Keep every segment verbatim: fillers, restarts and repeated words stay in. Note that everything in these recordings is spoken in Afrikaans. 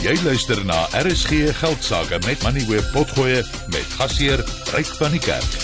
Jy luister na R S G Geldsaake met Moneyweb Potgoe met gasheer Ryk van die Kerk.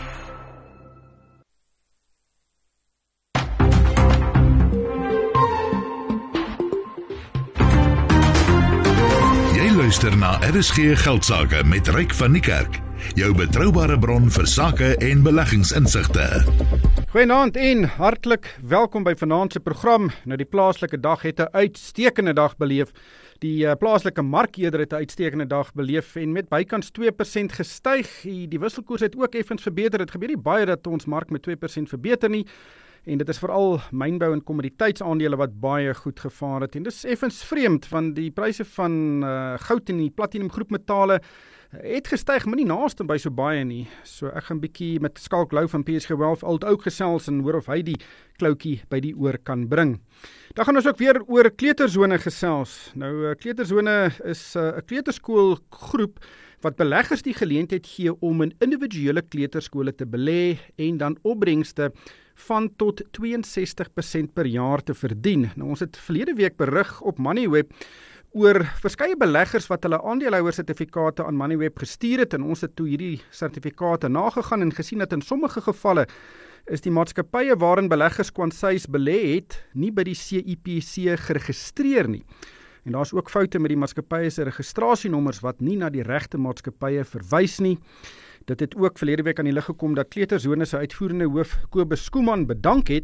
Jy luister na R S G Geldsaake met Ryk van die Kerk. Jou betroubare bron vir sake en beleggingsinsigte. Goeienaand en hartlik welkom by vanaand se program. Nou die plaaslike dag het 'n uitstekende dag beleef. Die uh, plaaslike mark eerder het 'n uitstekende dag beleef en met bykans twee persent gestyg. Die, die wisselkoers het ook effens verbeter. Dit gebeur nie baie dat ons mark met twee persent verbeter nie. En dit is veral mynbou en kommoditeitsaandele wat baie goed gevaar het. En dis effens vreemd want die pryse van uh, goud en die platinum groepmetale het gestyg, maar nie naaste by so baie nie. So ek gaan bietjie met Skalk Lou van P S G Wealth Old ook gesels en hoor of hy die kloutjie by die oor kan bring. Dan gaan ons ook weer oor kleuterzone gesels. Nou, kleuterzone is 'n uh, kleuterskoolgroep wat beleggers die geleentheid gee om in individuele kleuterskole te belê en dan opbrengste van tot twee en sestig persent per jaar te verdien. Nou, ons het verlede week berig op Moneyweb oor verskeie beleggers wat hulle aandeelhouersertifikate aan Moneyweb gestuur het en ons het toe hierdie sertifikate nagegaan en gesien dat in sommige gevalle is die maatskappye waarin beleggers kwansies belê het nie by die C I P C geregistreer nie. En daar is ook foute met die maatskappye se registrasienommers wat nie na die regte maatskappye verwys nie. Dit het ook verlede week aan die lig gekom dat Kleuterzone se uitvoerende hoof Kobus Skuman bedank het.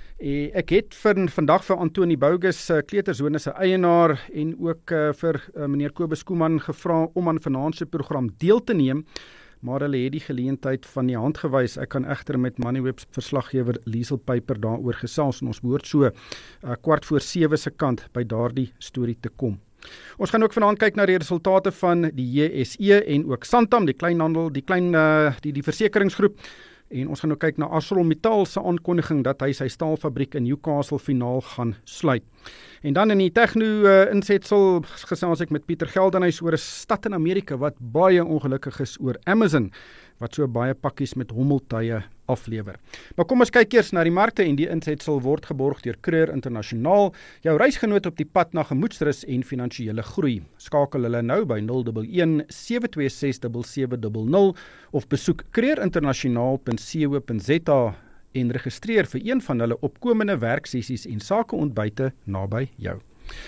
Ek het vir vandag vir Antoni Bogus, Kleuterzone se eienaar en ook vir meneer Kobus Skuman gevra om aan vanaand se program deel te neem, maar hulle het die geleentheid van die hand gewys. Ek kan egter met Moneyweb verslaggewer Liesel Pyper daaroor gesels en ons behoort so uh, kwart voor sewe se kant by daardie storie te kom. Ons gaan ook vanaand kyk na die resultate van die J S E en ook Santam, die kleinhandel, die klein uh, die die versekeringsgroep. En ons gaan nou kyk na ArcelorMittal se aankondiging dat hy sy staalfabriek in Newcastle finaal gaan sluit. En dan in die tegno uh, insetsel gesels ek met Pieter Geldenhuys oor 'n stad in Amerika wat baie ongelukkig is oor Amazon, wat so baie pakkies met hommeltuie aflewer. Maar kom ons kyk eers na die markte en die insetsel word geborg deur Creer Internasionaal, jou reisgenoot op die pad na gemoedsrus en finansiële groei. Skakel hulle nou by nul een een sewe twee ses sewe sewe nul nul of besoek creer internasionaal punt co punt z a en registreer vir een van hulle opkomende werksessies en sakeontbyte naby jou.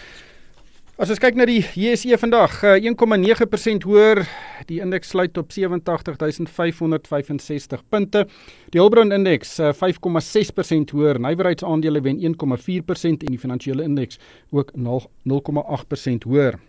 As ons kyk na die J S E vandag, een komma nege persent hoër, die indeks sluit op sewe agt duisend vyf honderd vyf en sestig punte. Die Hulbron indeks vyf komma ses persent hoër, nywerheidsaandele wen een komma vier persent en die finansiële indeks ook nul komma agt persent hoër.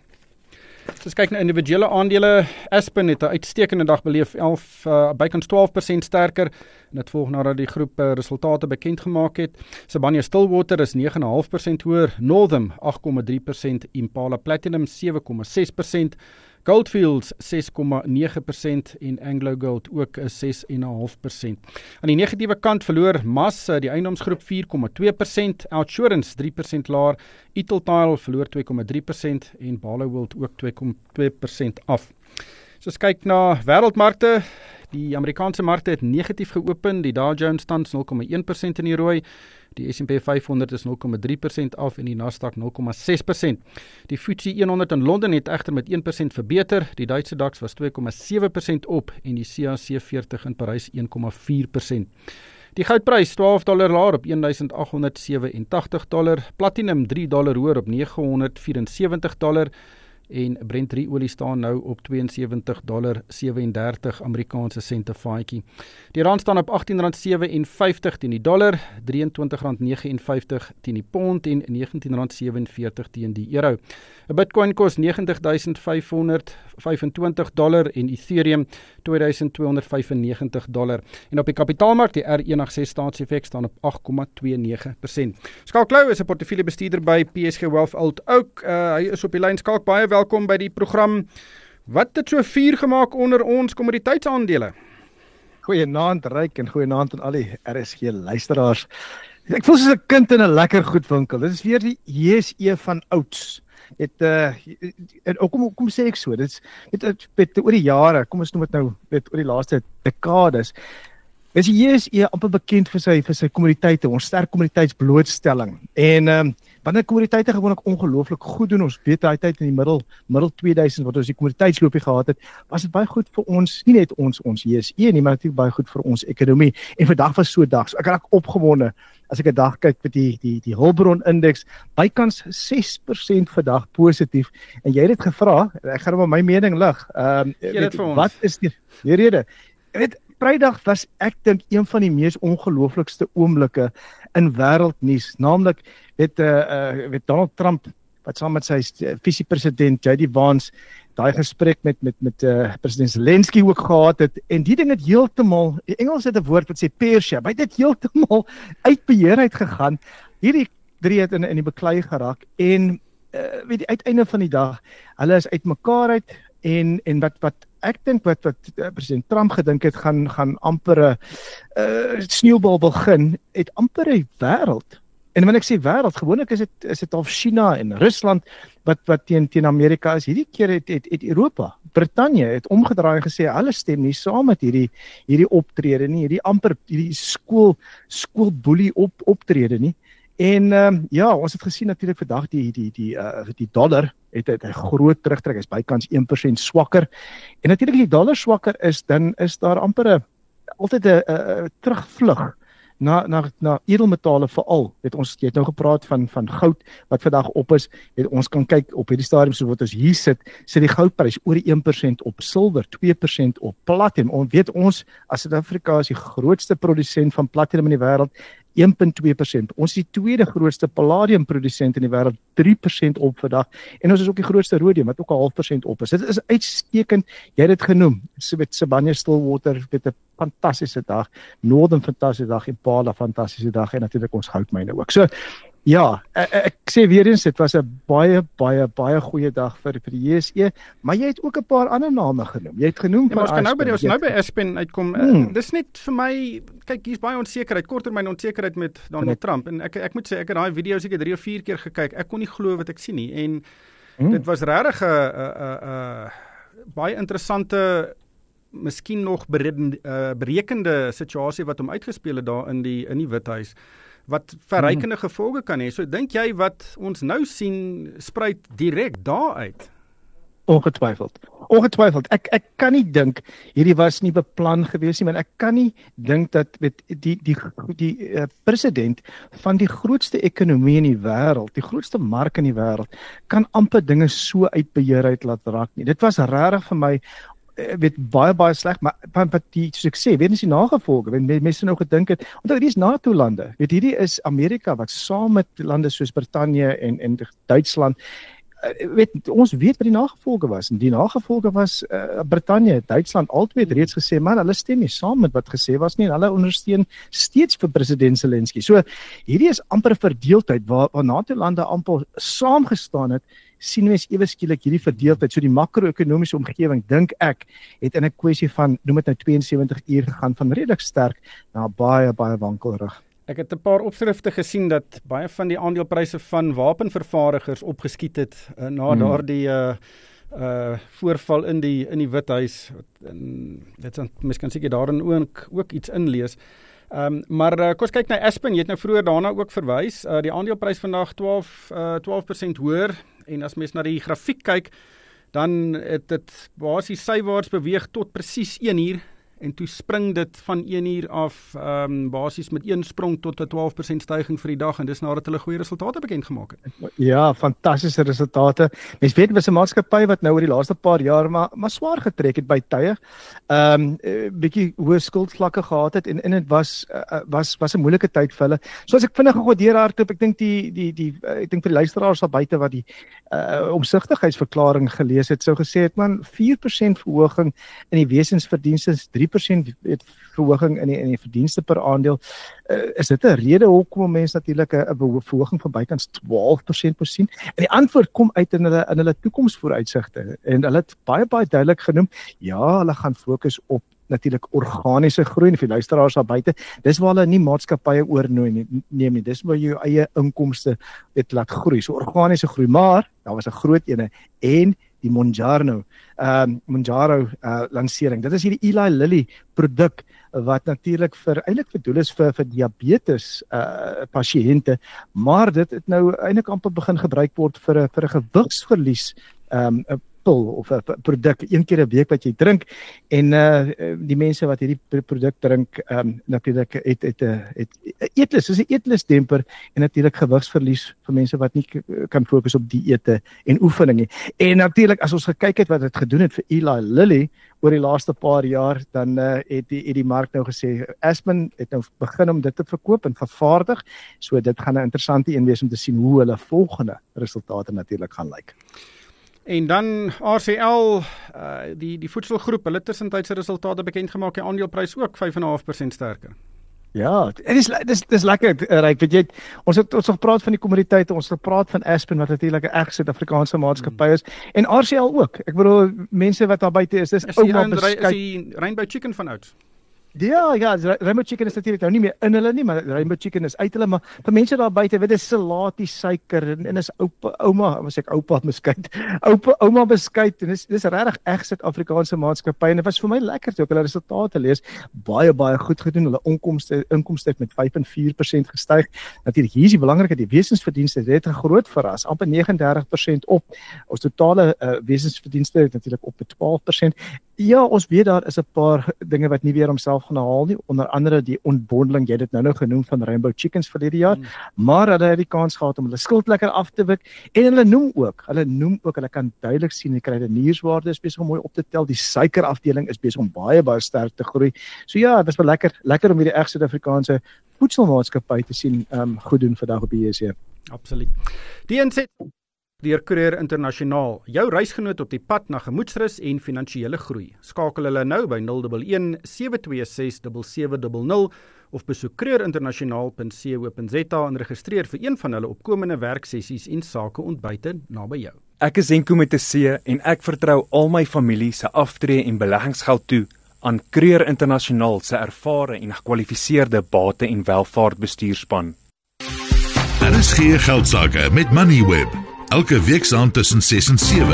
As ons kyk na individuele aandele, Aspen het 'n uitstekende dag beleef, elf uh, bykans twaalf persent sterker en dit volg nadat die groep uh, resultate bekend gemaak het. Sibanye-Stillwater is nege komma vyf persent hoër, Northam agt komma drie persent, Impala Platinum sewe komma ses persent, Goldfields ses komma nege persent en AngloGold ook ses komma vyf persent. Aan die negatiewe kant verloor M A S, die eiendomsgroep vier komma twee persent, Outsurance drie persent laer, Italtile verloor twee komma drie persent en Barloworld ook twee komma twee persent af. So as kyk na wêreldmarkte, die Amerikaanse markte het negatief geopen, die Dow Jones tans nul komma een persent in die rooi, die S en P vyf honderd is nul komma drie persent af en die Nasdaq nul komma ses persent. Die F T S E honderd in Londen het egter met een persent verbeter, die Duitse DAX was twee komma sewe persent op en die C A C veertig in Parys een komma vier persent. Die goudprys twaalf dollar laer op een duisend agt honderd sewe en tagtig dollar, platinum drie dollar hoër op nege honderd vyf en sewentig dollar en Brent drie olie staan nou op twee en sewentig dollar sewe en dertig Amerikaanse sente vaatjie. Die rand staan op agttien rand sewe en vyftig teen die dollar, drie en twintig rand nege en vyftig teen die pond en negentien rand sewe en veertig teen die euro. 'n Bitcoin kos negentig duisend vyf honderd vyf en twintig dollar en Ethereum twee duisend twee honderd vyf en negentig dollar. En op die kapitaalmark, die R een agt ses staatseffek staan op agt komma twee nege persent. Skalk Lou is 'n portefeuljebestuurder by P S G Wealth Old ook. Uh, hy is op die lyn. Skalk, baie welkom by die program. Wat het so vuur gemaak onder ons kommoditeitsaandele? Goeienaand Ryk en goeienaand aan al die R S G luisteraars. Ek voel soos 'n kind in 'n lekker goedwinkel. Dit is weer die J S E van ouds. Het uh en kom kom sê ek so, dit is dit het oor die jare, kom ons noem dit nou, dit oor die laaste dekades Is die J S E amper bekend vir sy vir sy kommoditeite, ons sterk kommoditeitsblootstelling. En ehm um, wanneer kommoditeite gewoonlik ongelooflik goed doen, ons weet daai tyd in die middel middel tweeduisend wat ons die kommoditeitsloopie gehad het, was dit baie goed vir ons, nie net ons ons J S E nie, maar natuurlik baie goed vir ons ekonomie. En vandag was so 'n dag. So ek raak opgewonde as ek 'n dag kyk met die die die Hulbron indeks, bykans ses persent vandag positief. En jy het dit gevra, ek gaan maar my mening lig. Ehm um, wat is die, die rede? Jy weet, Vrydag was ek dink een van die mees ongelooflikste oomblikke in wêreldnuus, naamlik weet uh, uh, weet Donald Trump wat saam met sy visiepresident J D Vance daai gesprek met met met uh, president Zelensky ook gehad het, en die ding het heeltemal, die Engels het 'n woord wat sê pear-shaped, hy het dit heeltemal uit beheer uit gegaan. Hierdie drie het in in die beklei geraak en uh, weet die uiteinde van die dag, hulle is uitmekaar uit. En en wat wat ek dink wat wat uh, president Trump gedink het gaan gaan amper 'n uh, sneeubal begin, het amper 'n wêreld. En wanneer ek sê wêreld, gewoonlik is dit is dit al China en Rusland wat wat teen teen Amerika is. Hierdie keer het het, het Europa, Brittanje het omgedraai en gesê hulle stem nie saam met hierdie hierdie optrede nie, hierdie amper hierdie skool skoolboelie op optrede nie. En um, ja, ons het gesien natuurlik vandag die die die uh, die dollar het 'n groot terugtrek, is bykans een persent swakker. En natuurlik die dollar swakker is, dan is daar amper 'n altyd 'n terugvlug na na na edelmetale veral. Het ons jy het nou gepraat van van goud wat vandag op is. Het ons kan kyk op hierdie stadium so wat ons hier sit, sit die goudprys oor die een persent op, silwer twee persent op, platinum. Ons weet ons as Suid-Afrika is die grootste produsent van platinum in die wêreld. een komma twee persent. Ons is die tweede grootste palladium produsent in die wêreld, drie persent op vandag. En ons is ook die grootste rhodium wat ook al half persent op is. Dit is uitstekend. Jy het dit genoem. So met Sibanye-Stillwater met 'n fantastiese dag, Northern fantastiese dag, Impala fantastiese dag en natuurlik ons goudmyne ook. So ja, ek, ek sê weer eens, dit was 'n baie baie baie goeie dag vir vir die J S E, maar jy het ook 'n paar ander name genoem. Jy het genoem ja, van ons kan nou by die, ons nou by Aspen uitkom. Hmm. Uh, dis net vir my, kyk, hier's baie onsekerheid, korttermyn onsekerheid met Donald Net. Trump en ek ek moet sê ek het daai video seker drie of vier keer gekyk. Ek kon nie glo wat ek sien nie en Hmm. dit was regtig 'n 'n 'n baie interessante, miskien nog bereden, uh, berekende situasie wat hom uitgespeel het daar in die in die Withuis, wat verrykende hmm. gevolge kan hê. So dink jy wat ons nou sien spruit direk daar uit? Ongetwyfeld. Ongetwyfeld. Ek ek kan nie dink hierdie was nie beplan gewees nie, maar ek kan nie dink dat met die die die, die uh, president van die grootste ekonomie in die wêreld, die grootste mark in die wêreld, kan amper dinge so uit beheer uit laat raak nie. Dit was regtig vir my weet baie baie sleg, maar wat die soos ek sê, weet ons die nagevolge, want mense nou gedink het, onthou hierdie is NATO lande, weet hierdie is Amerika wat saam met lande soos Brittanje en en Duitsland, weet ons weet wat die nagevolge was, en die nagevolge was uh, Brittanje, Duitsland, albei het reeds gesê, man, hulle stem nie saam met wat gesê was nie, en hulle ondersteun steeds vir president Zelensky. So hierdie is amper 'n verdeeldheid waar, waar NATO lande amper saamgestaan het, sien mens ewe skielik hierdie verdeeldheid. So die makro-ekonomiese omgewing, dink ek, het in 'n kwessie van, noem dit nou twee en sewentig uur gegaan, van redelik sterk na baie, baie wankelrig. Ek het 'n paar opskrifte gesien dat baie van die aandelepryse van wapenvervaardigers opgeskiet het uh, na hmm. daardie uh, uh, voorval in die in die Withuis. En dit is mens kan seker daarin ook ook iets inlees. Um, maar uh, kom ons kyk na Aspen, jy het nou vroeër daarna ook verwys. Uh, die aandeleprys vandag twaalf persent hoër, en as mens na die grafiek kyk, dan het dit basies sywaarts beweeg tot presies een uur, en toe spring dit van een uur af um, basies met een sprong tot 'n twaalf persent styging vir die dag, en dis nadat hulle goeie resultate bekend gemaak het. Ja, fantastiese resultate. Mens weet, was 'n maatskappy wat nou oor die laaste paar jaar maar maar swaar getrek het by tye. Ehm um, bietjie hoë skuldvlakke gehad het, en en dit was uh, was was 'n moeilike tyd vir hulle. So as ek vinnig gou deurhardloop, ek dink die die die uh, ek dink vir die luisteraars daar buite wat die uh, omsigtigheidsverklaring gelees het, sou gesê het man vier persent verhoging in die wesensverdienste, drie persent verhoging in die in die verdienste per aandeel. Uh, is dit 'n rede hoekom mense natuurlik 'n 'n verhoging van bykans twaalf persent moet sien? En die antwoord kom uit in hulle in hulle toekomsvooruitsigte, en hulle het baie baie duidelik genoem, ja, hulle gaan fokus op natuurlik organiese groei, en vir luisteraars daar buite, dis waar hulle nie maatskappye oornooi nie, neem nie, dis waar jy jou eie inkomste dit laat groei, so organiese groei, maar daar was 'n groot ene, en die Mounjaro, um, Mounjaro uh, lansering. Dit is hierdie Eli Lilly produk wat natuurlik vir eintlik bedoel is vir vir diabetes uh, pasiënte, maar dit het nou eintlik amper begin gebruik word vir 'n vir 'n gewigsverlies um, 'n pil of 'n produk een keer 'n week wat jy drink en uh, die mense wat hierdie produk drink um, natuurlik het het 'n het, het eetlus, dis 'n eetlusdemper en natuurlik gewigsverlies vir mense wat nie kan fokus op dieete en oefening nie. En natuurlik as ons gekyk het wat dit gedoen het vir Eli Lilly oor die laaste paar jaar, dan uh, het die het die mark nou gesê Aspen het nou begin om dit te verkoop en vervaardig. So dit gaan 'n interessante een wees om te sien hoe hulle volgende resultate natuurlik gaan lyk. En dan R C L, uh, die die voedselgroep, hulle tussentydse resultate bekend gemaak, die aandeleprys ook vyf komma vyf persent sterker. Ja, dit is dis dis lekker ryk, weet jy, ons het ons het gepraat van die kommoditeite, ons het gepraat van Aspen wat natuurlik 'n reg Suid-Afrikaanse maatskappy is en R C L ook. Ek bedoel mense wat daar buite is, dis ouma beskik. Is die Rainbow Chicken van Oudts? Ja, ja, Rainbow Chicken is natuurlik nou nie meer in hulle nie, maar Rainbow Chicken is uit hulle, maar vir mense daar buite, weet dis salatie, suiker en, en is oupa, ouma, was ek oupa beskuit, oupa, ouma beskuit en dis dis regtig reg Suid-Afrikaanse maatskappy en dit was vir my lekker toe ek hulle resultate lees, baie baie goed gedoen, hulle inkomste inkomste het met vyf komma vier persent gestyg. Natuurlik hier is die belangrike, die wesensverdienste het 'n groot verras, amper vyf komma nege persent op. Ons totale uh, wesensverdienste het natuurlik op met twaalf persent. Ja, ons weet daar is 'n paar dinge wat nie weer homself gaan haal nie, onder andere die ontbondeling, jy het dit nou nou genoem van Rainbow Chickens vir hierdie jaar, mm. maar hulle het die kans gehad om hulle skuld lekker af te wik en hulle noem ook, hulle noem ook, hulle kan duidelik sien die kruidenierswaarde is besig om mooi op te tel, die suikerafdeling is besig om baie baie sterk te groei. So ja, dit was wel lekker, lekker om hierdie reg Suid-Afrikaanse voedselmaatskappy te sien um, goed doen vandag op die J S E. Absoluut. Die inset deur Courier Internasionaal, jou reisgenoot op die pad na gemoedsrus en finansiële groei. Skakel hulle nou by nul een een sewe twee ses sewe sewe nul nul of besoek courier internasionaal punt co punt za en registreer vir een van hulle opkomende werksessies en sakeontbyte naby jou. Ek is Henko met 'n C en ek vertrou al my familie se aftrede en beleggingsgeld toe aan Courier Internasionaal se ervare en gekwalifiseerde bate- en welvaartbestuurspan. Daar is geen geldsaake met Moneyweb. Elke week saam tussen ses en sewe.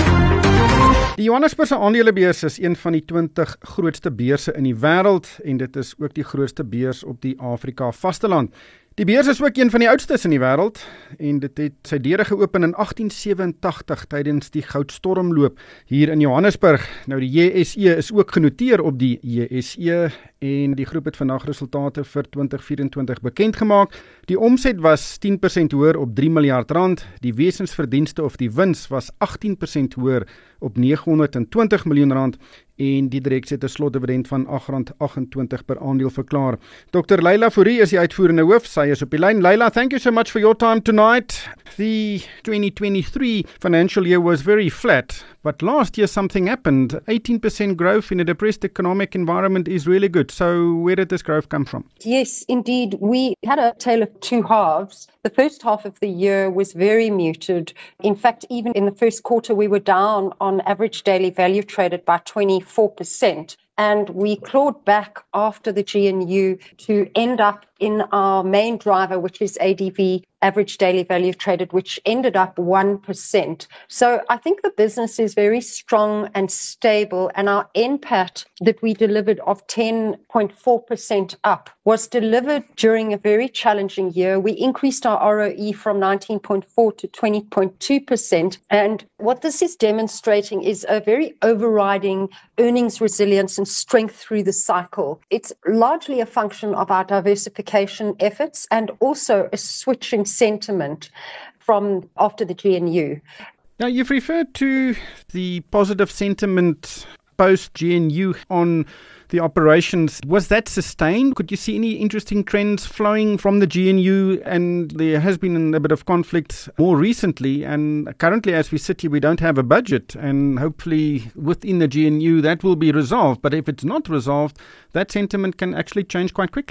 Die Johannesburgse aandelebeurs is een van die twintig grootste beurse in die wêreld en dit is ook die grootste beurs op die Afrika vasteland. Die beurs is ook een van die oudstes in die wêreld en dit het sy deure geopen in agtien sewe-en-tagtig tydens die goudstormloop hier in Johannesburg. Nou die J S E is ook genoteer op die J S E en die groep het vandag resultate vir twintig vyf-en-twintig bekend gemaak. Die omset was tien persent hoër op drie miljard rand. Die wesensverdienste of die wins was agtien persent hoër op negenhonderdtwintig miljoen rand en die direk het 'n slotdividend van agt rand agt-en-twintig per aandeel verklaar. Dokter Leila Fourie is die uitvoerende hoof. Sy is op die lyn. Leila, thank you so much for your time tonight. The twenty twenty-three financial year was very flat, but last year something happened. eighteen percent growth in a depressed economic environment is really good. So where did this growth come from? Yes, indeed. We had a tale of two halves. The first half of the year was very muted. In fact, even in the first quarter, we were down on average daily value traded by twenty-four percent. And we clawed back after the G N U to end up in our main driver, which is A D V, average daily value traded, which ended up one percent. So I think the business is very strong and stable, and our N P A T that we delivered of ten point four percent up was delivered during a very challenging year. We increased our R O E from nineteen point four to twenty point two percent. And what this is demonstrating is a very overriding earnings resilience and strength through the cycle. It's largely a function of our diversification efforts and also a switching sentiment from after the G N U. Now, you've referred to the positive sentiment post-G N U on the operations. Was that sustained? Could you see any interesting trends flowing from the G N U? And there has been a bit of conflict more recently, and currently as we sit here, we don't have a budget, and hopefully within the G N U that will be resolved. But if it's not resolved, that sentiment can actually change quite quickly.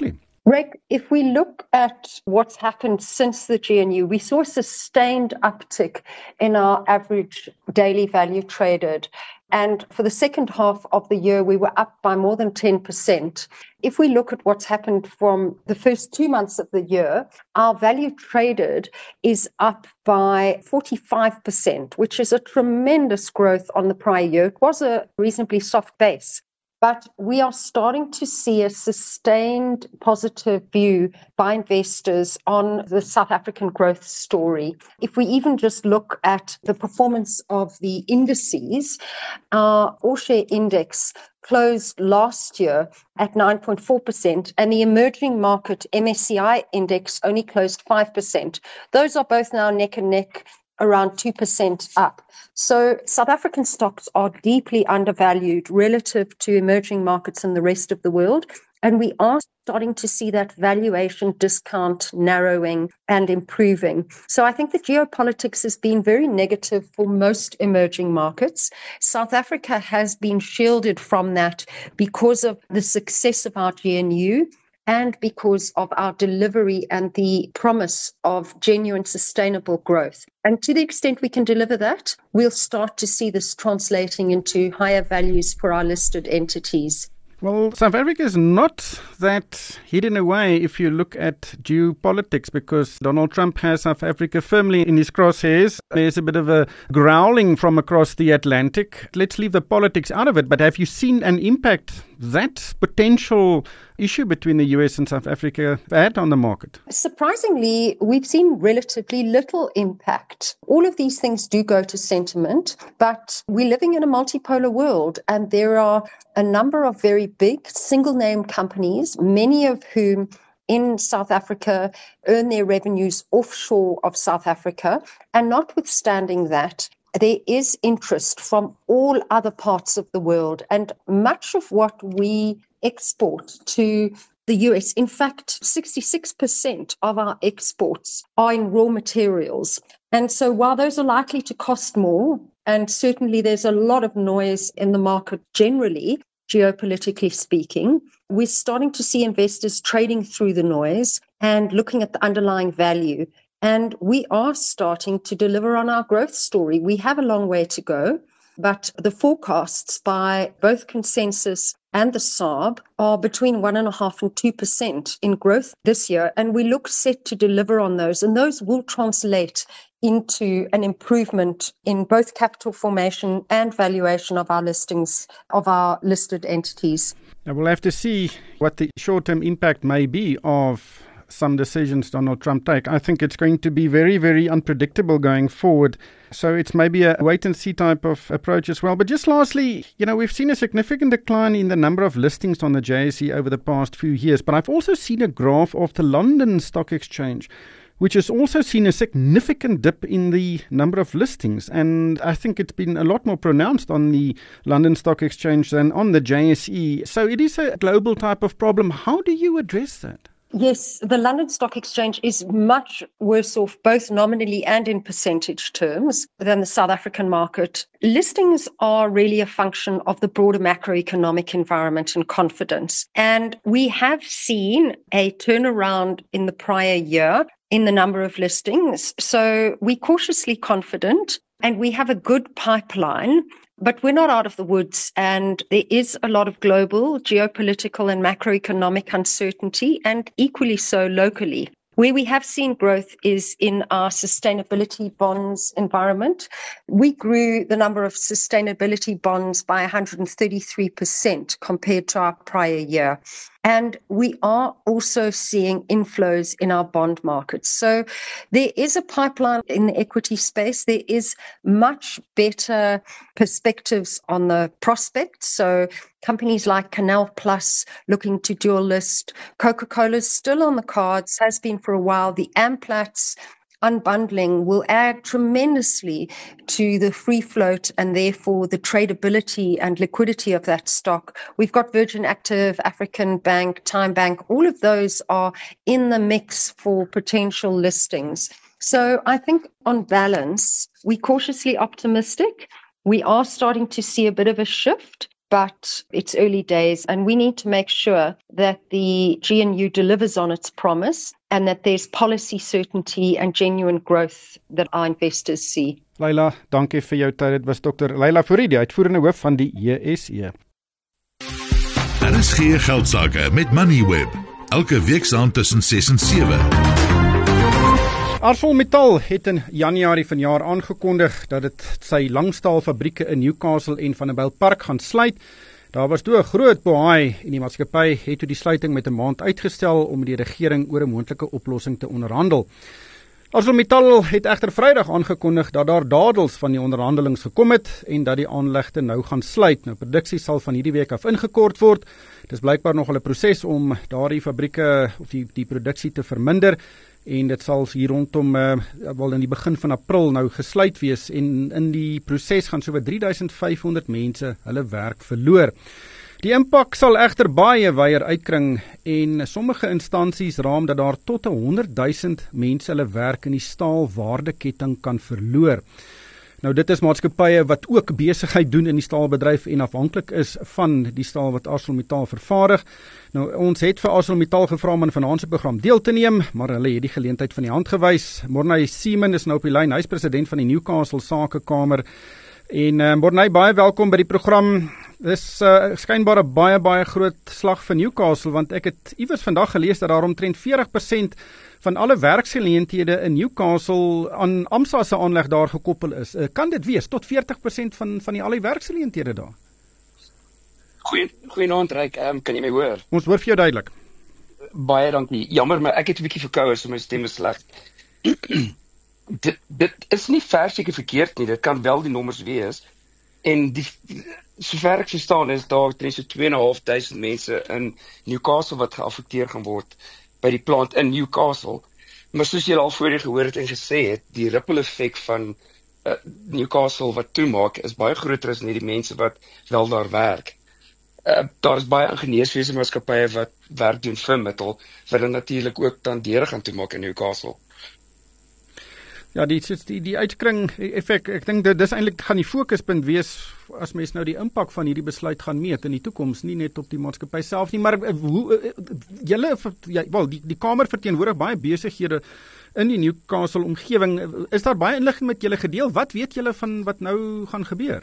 Rick, if we look at what's happened since the G N U, we saw a sustained uptick in our average daily value traded. And for the second half of the year, we were up by more than ten percent. If we look at what's happened from the first two months of the year, our value traded is up by forty-five percent, which is a tremendous growth on the prior year. It was a reasonably soft base. But we are starting to see a sustained positive view by investors on the South African growth story. If we even just look at the performance of the indices, our all-share index closed last year at nine point four percent, and the emerging market M S C I index only closed five percent. Those are both now neck and neck, around two percent up. So South African stocks are deeply undervalued relative to emerging markets in the rest of the world. And we are starting to see that valuation discount narrowing and improving. So I think the geopolitics has been very negative for most emerging markets. South Africa has been shielded from that because of the success of our G N U and because of our delivery and the promise of genuine sustainable growth. And to the extent we can deliver that, we'll start to see this translating into higher values for our listed entities. Well, South Africa is not that hidden away if you look at geopolitics, because Donald Trump has South Africa firmly in his crosshairs. There's a bit of a growling from across the Atlantic. Let's leave the politics out of it, but have you seen an impact that potential issue between the U S and South Africa had on the market? Surprisingly, we've seen relatively little impact. All of these things do go to sentiment, but we're living in a multipolar world, and there are a number of very big single-name companies, many of whom in South Africa earn their revenues offshore of South Africa. And notwithstanding that, there is interest from all other parts of the world, and much of what we export to the U S, in fact, sixty-six percent of our exports are in raw materials. And so while those are likely to cost more, and certainly there's a lot of noise in the market generally, geopolitically speaking, we're starting to see investors trading through the noise and looking at the underlying value. And we are starting to deliver on our growth story. We have a long way to go, but the forecasts by both Consensus and the S A R B are between one and a half and two percent in growth this year. And we look set to deliver on those. And those will translate into an improvement in both capital formation and valuation of our listings, of our listed entities. Now we'll have to see what the short-term impact may be of some decisions Donald Trump take. I think it's going to be very, very unpredictable going forward. So it's maybe a wait-and-see type of approach as well. But just lastly, you know, we've seen a significant decline in the number of listings on the J S E over the past few years. But I've also seen a graph of the London Stock Exchange, which has also seen a significant dip in the number of listings. And I think it's been a lot more pronounced on the London Stock Exchange than on the J S E. So it is a global type of problem. How do you address that? Yes, the London Stock Exchange is much worse off, both nominally and in percentage terms, than the South African market. Listings are really a function of the broader macroeconomic environment and confidence. And we have seen a turnaround in the prior year in the number of listings. So we're cautiously confident, and we have a good pipeline. But we're not out of the woods, and there is a lot of global, geopolitical and macroeconomic uncertainty, and equally so locally. Where we have seen growth is in our sustainability bonds environment. We grew the number of sustainability bonds by one hundred thirty-three percent compared to our prior year. And we are also seeing inflows in our bond markets. So there is a pipeline in the equity space. There is much better perspectives on the prospects. So companies like Canal Plus looking to dual list. Coca-Cola is still on the cards, has been for a while. The Amplats unbundling will add tremendously to the free float and therefore the tradability and liquidity of that stock. We've got Virgin Active, African Bank, Time Bank, all of those are in the mix for potential listings. So I think on balance, we're cautiously optimistic. We are starting to see a bit of a shift. but it's early days and we need to make sure that the G N U delivers on its promise and that there's policy certainty and genuine growth that our investors see. Leila, dankie vir jou tyd. Dit was dokter Leila Fourie, die uitvoerende hoof van die J S E. R S G Geldsaake met Moneyweb, elke week saam tussen ses en sewe. ArcelorMittal het in Januarie vanjaar aangekondig dat dit sy langstaalfabrieke in Newcastle en Vanderbijl Park gaan sluit. Daar was toe 'n groot bohaai en die maatskappy het toe die sluiting met 'n maand uitgestel om met die regering oor 'n moontlike oplossing te onderhandel. ArcelorMittal het egter Vrydag aangekondig dat daar dadels van die onderhandelings gekom het en dat die aanlegte nou gaan sluit. Nou, produksie sal van hierdie week af ingekort word. Dis blykbaar nog 'n proses om daardie fabrieke of die, die produksie te verminder. En dit sal hier rondom, uh, wel in die begin van April nou gesluit wees en in die proses gaan sowat drie duisend vyf honderd mense hulle werk verloor. Die impak sal egter baie wyer uitkring en sommige instansies raam dat daar tot honderd duisend mense hulle werk in die staalwaardeketting kan verloor. Nou dit is maatskappye wat ook besigheid doen in die staalbedryf en afhanklik is van die staal wat ArcelorMittal vervaardig. Nou ons het vir ArcelorMittal gevra om aan vanaand se program deel te neem, maar hulle het die geleentheid van die hand gewys. Morney Seaman is nou op die lyn, hy is president van die Newcastle Sakekamer. En uh, Morney, baie welkom by die program. Dis uh, skynbaar 'n baie baie groot slag vir Newcastle, want ek het iewers vandag gelees dat daar omtrent veertig persent van alle werksgeleenthede in Newcastle aan AMSA se aanleg daar gekoppel is. Uh, kan dit wees tot veertig persent van van die al die werksgeleenthede daar? Goeie goeienaand Ryk, um, kan jy my hoor? Ons hoor vir jou duidelik. Baie dankie. Jammer, maar ek het 'n bietjie verkoue, so my stem is sleg. dit dit is nie verseker verkeerd nie, dit kan wel die nommers wees. En die sover ek verstaan is daar ten so twee en 'n half duisend mense in Newcastle wat geaffekteer gaan word by die plant in Newcastle. Maar soos jy al voorheen gehoor het en gesê het, die ripple effek van uh, Newcastle wat toemaak is baie groter as net die mense wat wel daar werk. Uh, daar is baie ingenieurswese maatskappye wat werk doen vir Mittal, wat dan natuurlik ook dan deure gaan toemaak in Newcastle. Ja, die die die uitkring effek, ek dink dit dis eintlik gaan die fokuspunt wees as mens nou die impak van hierdie besluit gaan meet in die toekoms, nie net op die maatskappy self nie, maar hoe julle ja, wel die die kamer verteenwoordig baie besighede in die Newcastle omgewing. Is daar baie inligting met julle gedeel? Wat weet julle van wat nou gaan gebeur?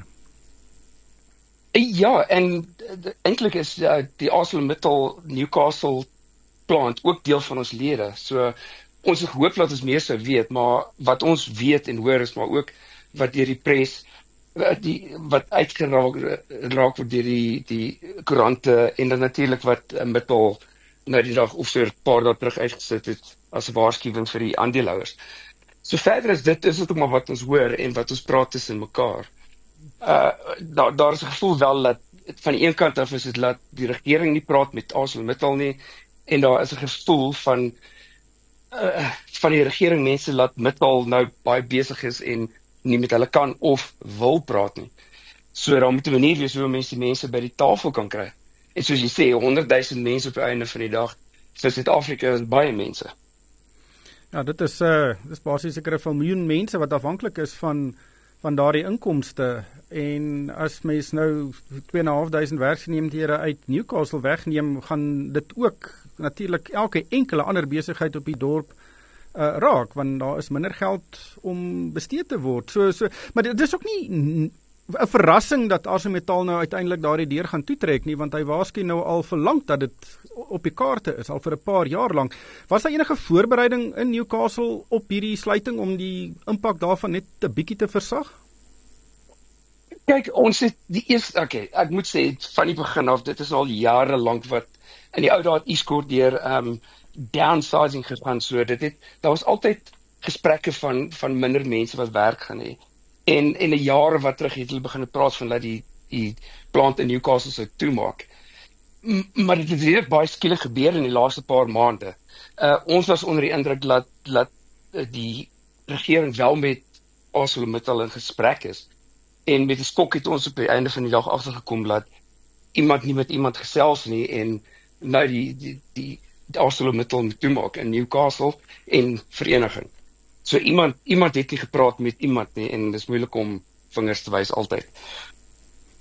Ja, en eintlik is uh, die ArcelorMittal Newcastle plant ook deel van ons lede. So ons hoop dat ons meer sou weet, maar wat ons weet en hoor is maar ook wat deur die pres die wat uitgeraak raak word deur die die koerante en dan natuurlik wat uh, Mittal nou die dag of so 'n paar dae terug uitgesit het as 'n waarskuwing vir die aandeelhouers. So verder is dit is dit ook maar wat ons hoor en wat ons praat tussen mekaar. Uh daar daar is 'n gevoel wel dat van die een kant af is dit dat die regering nie praat met ArcelorMittal nie en daar is 'n gevoel van uh, van die regering mense laat Mittal nou baie besig is en nie met hulle kan of wil praat nie. So daar moet 'n manier wees hoe mense die mense by die tafel kan kry. En soos jy sê, honderd duisend mense op die einde van die dag, so Suid-Afrika is baie mense. Ja, dit is uh dis basies seker 'n miljoen mense wat afhanklik is van van daardie inkomste. En as mens nou twee en 'n half duisend werksgeleenthede uit Newcastle wegneem, gaan dit ook natuurlik elke enkele ander besigheid op die dorp uh, raak, want daar is minder geld om bestee te word. So so, maar dit is ook nie 'n verrassing dat ArcelorMittal nou uiteindelik daardie deur gaan toetrek nie, want hy waarsku nou al verlang dat dit op die kaarte is al vir 'n paar jaar lank. Was daar enige voorbereiding in Newcastle op hierdie sluiting om die impak daarvan net 'n bietjie te versag? Kyk, ons het die eerste, okay, ek moet sê van die begin af, dit is al jare lank wat in die ou dae het Eskom deur um downsizing gegaan, so dit het daar was altyd gesprekke van van minder mense wat werk gaan hê. En en 'n jare wat terug het hulle begin praat van dat die die plant in Newcastle sou toemaak. M maar dit het weer baie skielik gebeur in die laaste paar maande. Uh ons was onder die indruk dat dat die regering wel met ArcelorMittal in gesprek is. En met 'n skok het ons op die einde van die dag agtergekom dat iemand nie met iemand gesels nie en nou die die die, die ArcelorMittal moet toemaak in Newcastle en vereniging. So iemand iemand het nie gepraat met iemand nie en dis moeilik om vingers te wys altyd.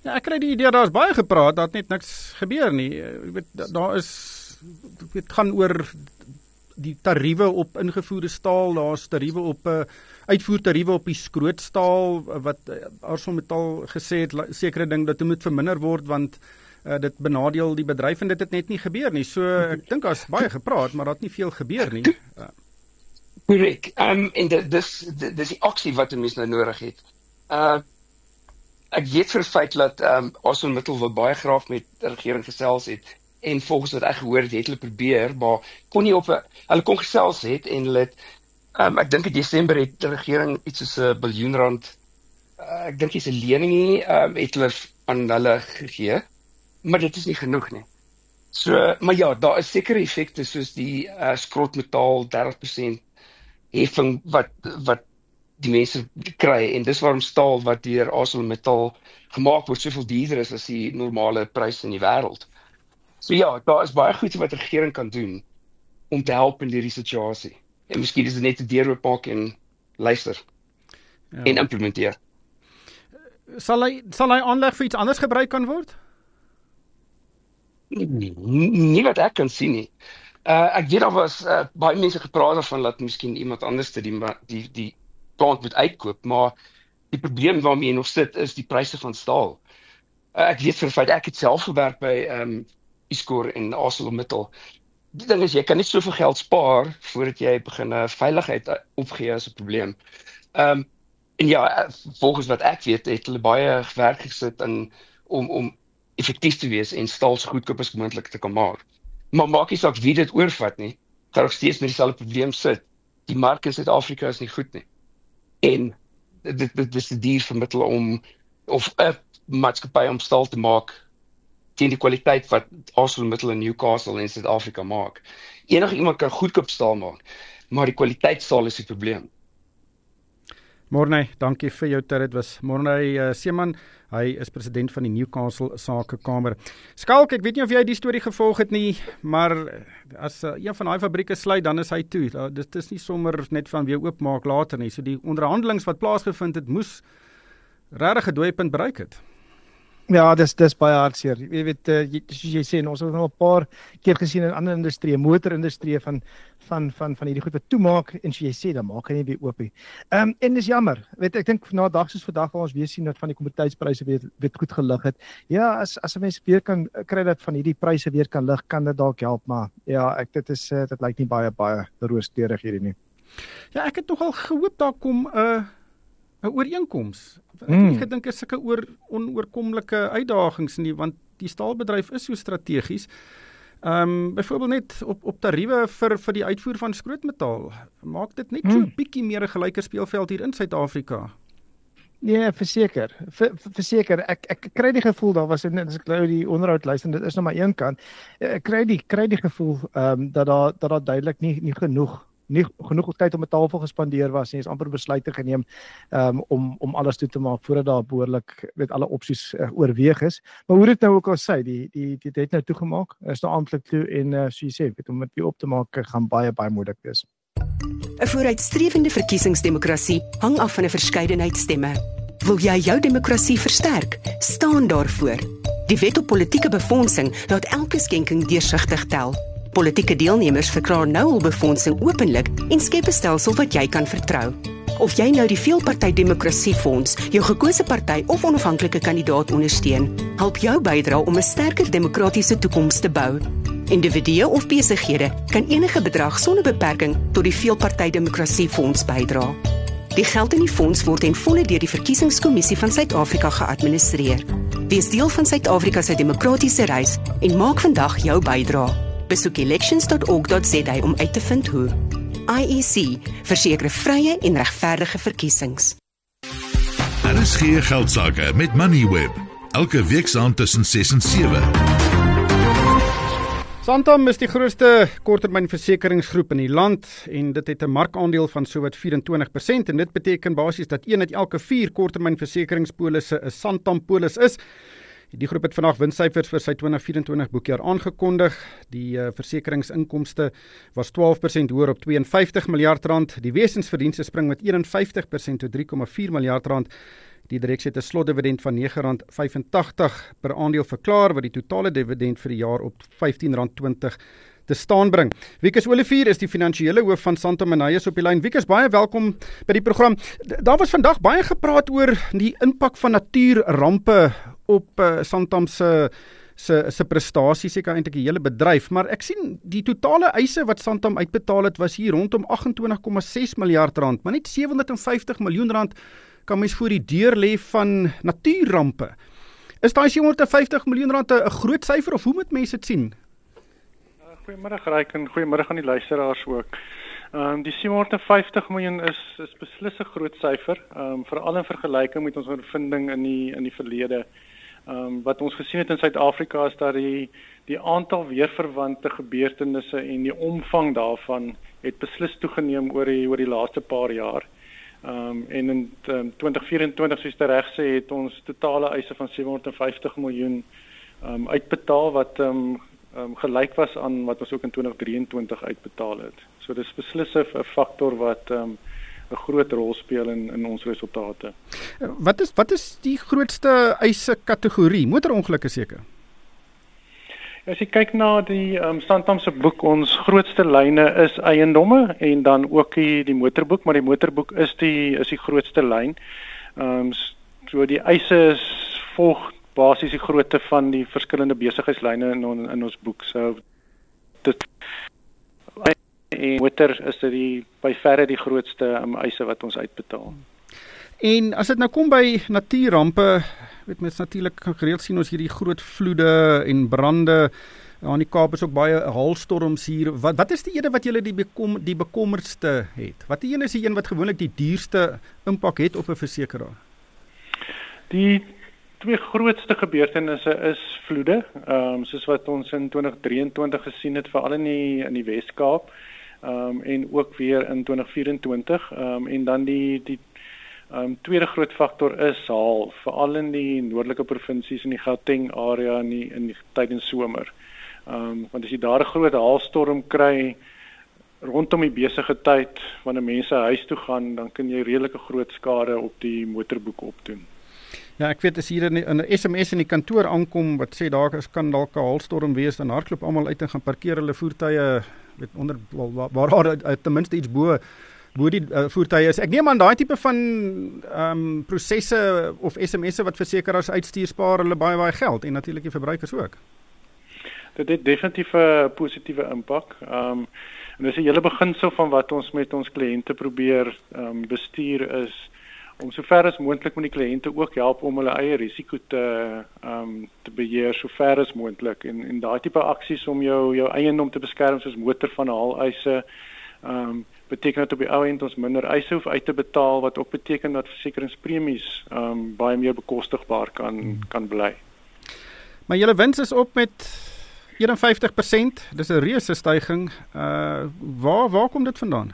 Ja, ek kry die idee daar's baie gepraat, dat net niks gebeur nie. Jy weet daar is dit gaan oor die tariewe op ingevoerde staal, daar's tariewe op uh, uitvoertariewe op die skrootstaal wat uh, ArcelorMittal gesê het sekere ding dat dit moet verminder word want uh, dit benadeel die bedryf en dit het net nie gebeur nie. So ek dink daar's baie gepraat, maar daar het nie veel gebeur nie. Korrek. Uh. Um, en dit dis dis die aksie wat 'n mens nou nodig het. Uh ek weet vir 'n feit dat um, ArcelorMittal wil baie graag met die regering gesels het. En volgens wat ek gehoor het, het hulle probeer, maar kon nie op 'n hulle kon gesels het en hulle het um, ek dink in Desember het die regering iets soos 'n biljoen rand uh, ek dink dis 'n lening um, het hulle aan hulle gegee, maar dit is nie genoeg nie. So, maar ja, daar is sekere effekte soos die uh, skrotmetaal dertig persent heffing wat wat die mense kry en dis waarom staal wat deur ArcelorMittal gemaak word soveel duurder is as die normale pryse in die wêreld. So ja, daar is baie goed wat die regering kan doen om te help in hierdie situasie. En miskien is dit net 'n deur oopmaak en luister ja. en implementeer. Sal hy sal hy aanleg vir iets anders gebruik kan word? Nie, nie wat ek kan sien nie. Uh, ek weet daar was uh, baie mense gepraat daarvan dat miskien iemand anders te die die die plant moet uitkoop, maar die probleem waarmee jy nog sit is die pryse van staal. Uh, ek weet vir 'n feit ek het self gewerk by um, Iscor en ArcelorMittal. Die ding is, jy kan nie soveel geld spaar voordat jy begin uh, veiligheid opgee as 'n probleem. Um, en ja, volgens wat ek weet, het hulle baie werk gesit in, om, om effektief te wees en staal so goedkoop as moontlik te kan maak. Maar maak nie saak wie dit oorvat nie, gaan nog steeds met dieselfde probleem sit. Die mark in Suid-Afrika is nie goed nie. En dit, dit is te duur vir middel om, of 'n maatskappy om staal te maak teen die kwaliteit wat ArcelorMittal in Newcastle en Suid-Afrika maak. Enige iemand kan goedkoop staal maak, maar die kwaliteit staal is die probleem. Morney, dankie vir jou tyd. Dit was Morney uh, Seeman. Hy is president van die Newcastle Sakekamer. Skalk, ek weet nie of jy die storie gevolg het nie, maar as uh, een van daai fabrieke sluit, dan is hy toe. Uh, dit is nie sommer net van weer oopmaak later nie. So die onderhandelings wat plaasgevind het, moes regtig 'n dooipunt bereik het. Ja, dis dis baie hartseer. Jy weet, uh, jy, soos jy sê, ons het nog 'n paar keer gesien in ander industrieë, motorindustrie van van van van hierdie goed wat toemaak en soos jy sê, dan maak hy nie weer oop nie. Ehm um, en dis jammer. Weet ek dink na dag soos vandag waar ons weer sien dat van die kommoditeitspryse weer weer goed gelig het. Ja, as as 'n mens weer kan kry dat van hierdie pryse weer kan lig, kan dit dalk help, maar ja, ek dit is uh, dit lyk nie baie baie rooskleurig hierdie nie. Ja, ek het nogal gehoop daar kom 'n uh... 'n ooreenkoms. Ek het nie gedink is sulke oor onoorkomlike uitdagings nie, want die staalbedryf is so strategies. Ehm um, byvoorbeeld net op op tariewe vir vir die uitvoer van skrootmetaal. Maak dit net so 'n bietjie meer 'n gelyke speelveld hier in Suid-Afrika. Ja, verseker. Verseker, ek ek kry die gevoel daar was net as ek nou die onderhoud luister, dit is nou maar een kant. Ek kry die kry die gevoel ehm um, dat daar dat daar duidelik nie nie genoeg nie genoeg tyd om 'n tafel gespandeer was nie, is amper besluite geneem um, om om alles toe te maak voordat daar behoorlik met alle opsies uh, oorweeg is. Maar hoe dit nou ook al sê, die die dit het nou toegemaak, is nou amptelik toe en uh, so jy sê, weet, om dit weer op te maak gaan baie baie moeilik wees. 'n Vooruitstrevende verkiesingsdemokrasie hang af van 'n verskeidenheid stemme. Wil jy jou demokrasie versterk? Staan daarvoor. Die wet op politieke befondsing laat elke skenking deursigtig tel. Politieke deelnemers verklaar nou al befondsing openlik en skep 'n stelsel wat jy kan vertrou. Of jy nou die Veelparty Demokrasiefonds, jou gekose party of onafhanklike kandidaat ondersteun, help jou bydra om 'n sterker demokratiese toekoms te bou. Individue of besighede kan enige bedrag sonder beperking tot die Veelparty Demokrasiefonds bydra. Die geld in die fonds word ten volle deur die Verkiesingskommissie van Suid-Afrika geadministreer. Wees deel van Suid-Afrika se demokratiese reis en maak vandag jou bydra. Besoek elections dot org dot za om uit te vind hoe. I E C, verseker vrye en regverdige verkiesings. Daar is geen geldsaake met Moneyweb. Elke week saand tussen ses en sewe. Santam is die grootste korttermynversekeringsgroep in die land en dit het 'n markaandeel van sowat vyf-en-twintig persent en dit beteken basies dat een uit elke vier korttermynversekeringspolisse 'n Santam polis is. Die groep het vandag winssyfers vir sy twintig vyf-en-twintig boekjaar aangekondig. Die uh, versekeringsinkomste was twaalf persent hoër op twee en vyftig miljard rand. Die wesensverdienste spring met een en vyftig persent tot drie komma vier miljard rand. Die direksie het 'n slotdividend van nege rand vyfentagtig per aandeel verklaar, wat die totale dividend vir die jaar op vyftien rand twintig te staan bring. Wikus Olivier is die finansiële hoof van Santam en hy is op die lyn. Wikus, baie welkom by die program. Daar was vandag baie gepraat oor die impak van natuurrampe op uh, Santam se se se prestasie, seker eintlik die hele bedryf, maar ek sien die totale eise wat Santam uitbetaal het was hier rondom agt-en-twintig komma ses miljard rand, maar net sewe honderd vyftig miljoen rand kan mens voor die deur lê van natuurrampe. Is daai sewe honderd vyftig miljoen rand 'n groot syfer of hoe moet mense dit sien? Goeiemiddag Ryk en goeiemiddag aan die luisteraars ook. Um, die sewe honderd vyftig miljoen is, is beslis 'n groot syfer, um, veral in vergelyking met ons ondervinding in die, in die verlede. Um, wat ons gesien het in Suid-Afrika is dat die, die aantal weerverwante gebeurtenisse en die omvang daarvan het beslis toegeneem oor die, oor die laaste paar jaar. Um, en in um, twintig vyf-en-twintig, soos jy reg sê, het ons totale eise van sewe honderd vyftig miljoen um, uitbetaal, wat um, um, gelyk was aan wat ons ook in twintig drieëntwintig uitbetaal het. So dis beslis 'n faktor wat um, 'n groot rol speel in, in ons resultate. Wat is wat is die grootste eise kategorie? Motorongelukke seker? As jy kyk na die um, Santam se boek, ons grootste lyne is eiendomme en dan ook die, die motorboek, maar die motorboek is die is die grootste lyn. Um, so die eise is volg basies die grootte van die verskillende besigheidslyne in, on, in ons boek. So dit en motor is dit die by verre die grootste um, eise wat ons uitbetaal. En as dit nou kom by natuurrampe, weet mens natuurlik gereeld sien ons hierdie groot vloede en brande. Aan die Kaap is ook baie haalstorms hier. Wat wat is die ene wat julle die bekom die bekommerdste het? Wat die een is die een wat gewoonlik die duurste impak het op 'n versekeraar? Die twee grootste gebeurtenisse is vloede, um, soos wat ons in twintig drieëntwintig gesien het, veral in die in die Wes-Kaap, um, en ook weer in twintig vyf-en-twintig, um, en dan die die um, tweede groot faktor is haal, veral in die noordelike provinsies in die Gauteng area in die, in die tydens somer. Um, want as jy daar 'n groot haalstorm kry rondom die besige tyd wanneer mense huis toe gaan, dan kan jy redelike groot skade op die motorboek opdoen. Ja, ek weet as hier in 'n S M S in die kantoor aankom wat sê daar is kan dalk 'n haalstorm wees, dan hardloop almal uit en gaan parkeer hulle voertuie weet onder waar, waar daar ten minste iets bo bo die uh, voertuie is. Ek neem aan daai tipe van ehm um, prosesse of S M S'e wat versekeraars uitstuur spaar hulle baie baie geld en natuurlik die verbruikers ook. Dit het definitief 'n positiewe impak. Ehm um, en dis 'n hele beginsel van wat ons met ons kliënte probeer ehm um, bestuur is om sover as moontlik met die kliënte ook help om hulle eie risiko te ehm um, te beheer sover as moontlik en en daai tipe aksies om jou jou eiendom te beskerm soos motor van haaleise ehm um, beteken dat op die ou end ons minder eise hoef uit te betaal, wat ook beteken dat versekeringspremies ehm um, baie meer bekostigbaar kan hmm. kan bly. Maar julle wins is op met eenenvyftig persent, dis 'n reuse styging. Uh waar waar kom dit vandaan?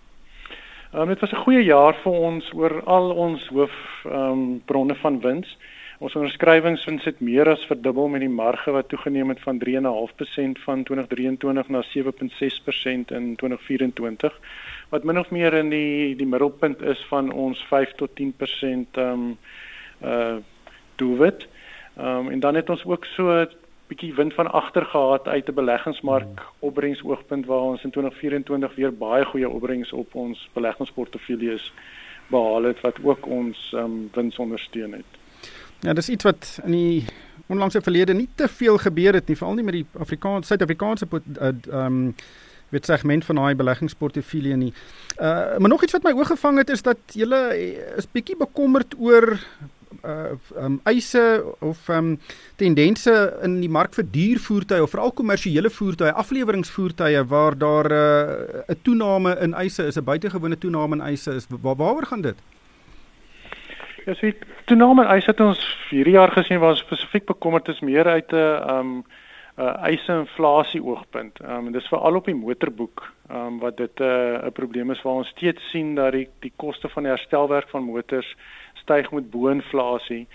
Um, dit was 'n goeie jaar vir ons oor al ons hoof um, bronne van wins. Ons onderskrywingswins het meer as verdubbel met die marge wat toegeneem het van drie komma vyf persent van twintig drieëntwintig na sewe komma ses persent in twintig vyf-en-twintig, wat min of meer in die die middelpunt is van ons vyf tot tien persent um, uh, doelwit. Um, en dan het ons ook so bietjie wind van agter gehad uit 'n beleggingsmark opbrengsoogpunt waar ons in twintig vyf-en-twintig weer baie goeie opbrengs op ons beleggingsportefeuilles behaal het wat ook ons um, wins ondersteun het. Ja, dis iets wat in die onlangse verlede nie te veel gebeur het nie, veral nie met die Afrikaanse Suid-Afrikaanse ehm um, weet segment van daai beleggingsportefeulje nie. Uh maar nog iets wat my oog gevang het is dat julle is bietjie bekommerd oor uh um, eise of um, tendense in die mark vir duur voertuie of veral kommersiële voertuie, afleweringsvoertuie waar daar 'n uh, toename in eise is, 'n buitengewone toename in eise is. Waar waaroor gaan dit? Ja, so die toename in eise het ons vier jaar gesien waar spesifiek bekommerd is meer uit 'n um, uh, eise-inflasie oogpunt. Um, dis veral op die motorboek um, wat dit 'n uh, probleem is waar ons steeds sien dat die die koste van die herstelwerk van motors styg met bo-inflasie.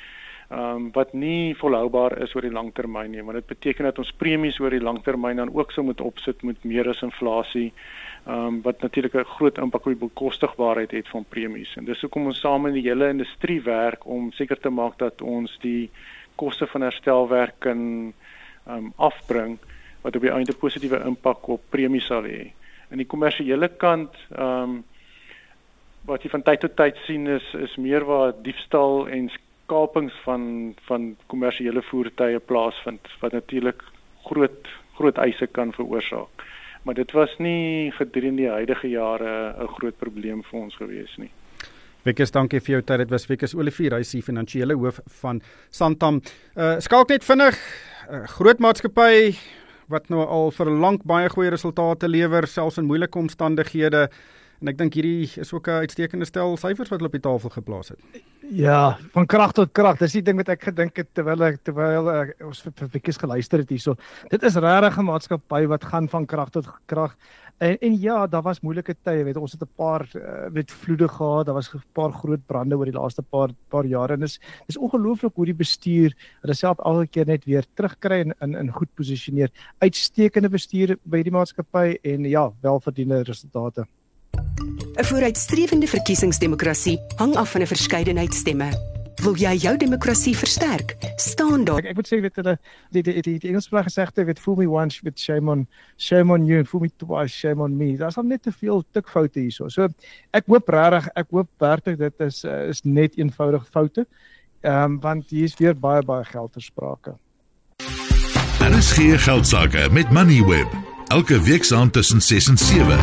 um, wat nie volhoubaar is oor die langtermyn nie, want dit beteken dat ons premies oor die langtermyn dan ook sou moet opsit met meer as inflasie, um, wat natuurlik 'n groot impak op die bekostigbaarheid het van premies. En dis hoekom ons saam in die hele industrie werk om seker te maak dat ons die koste van herstelwerk kan um, afbring, wat op die einde positiewe impak op premies sal hê. In die kommersiële kant, um, wat jy van tyd tot tyd sien is, is meer waar diefstal en kapings van van kommersiële voertuie plaasvind, wat natuurlik groot groot eise kan veroorsaak. Maar dit was nie gedurende die huidige jare 'n groot probleem vir ons gewees nie. Wikus, dankie vir jou tyd. Dit was Wikus Olivier, hy is die finansiële hoof van Santam. Uh, skalk net vinnig, uh, groot maatskappy wat nou al vir lank baie goeie resultate lewer, selfs in moeilike omstandighede. En ek dink hierdie is ook 'n uitstekende stel syfers wat hulle op die tafel geplaas het. Ja, van krag tot krag. Dis die ding wat ek gedink het terwyl ek terwyl ek, ons vir Wikus geluister het hierso. Dit is regtig 'n maatskappy wat gaan van krag tot krag. En en ja, daar was moeilike tye, weet ons het 'n paar uh, met vloede gehad, daar was 'n paar groot brande oor die laaste paar paar jare en dis dis ongelooflik hoe die bestuur hulle self elke keer net weer terugkry en in in goed posisioneer. Uitstekende bestuur by die maatskappy en ja, welverdiende resultate. 'n Vooruitstrewende verkiesingsdemokrasie hang af van 'n verskeidenheid stemme. Wil jy jou demokrasie versterk? Staan daar. Ek, ek moet sê weet hulle die die die, die Engelspraak gesegde weet fool me once with shame on shame on you and fool me twice shame on me. Daar's al net te veel tikfoute hierso. So ek hoop regtig, ek hoop werklik dit is uh, is net eenvoudig foute. Ehm um, want hier is weer baie baie geld ter sprake. Daar is geen geldsaake met Moneyweb. Elke week saam tussen ses en sewe.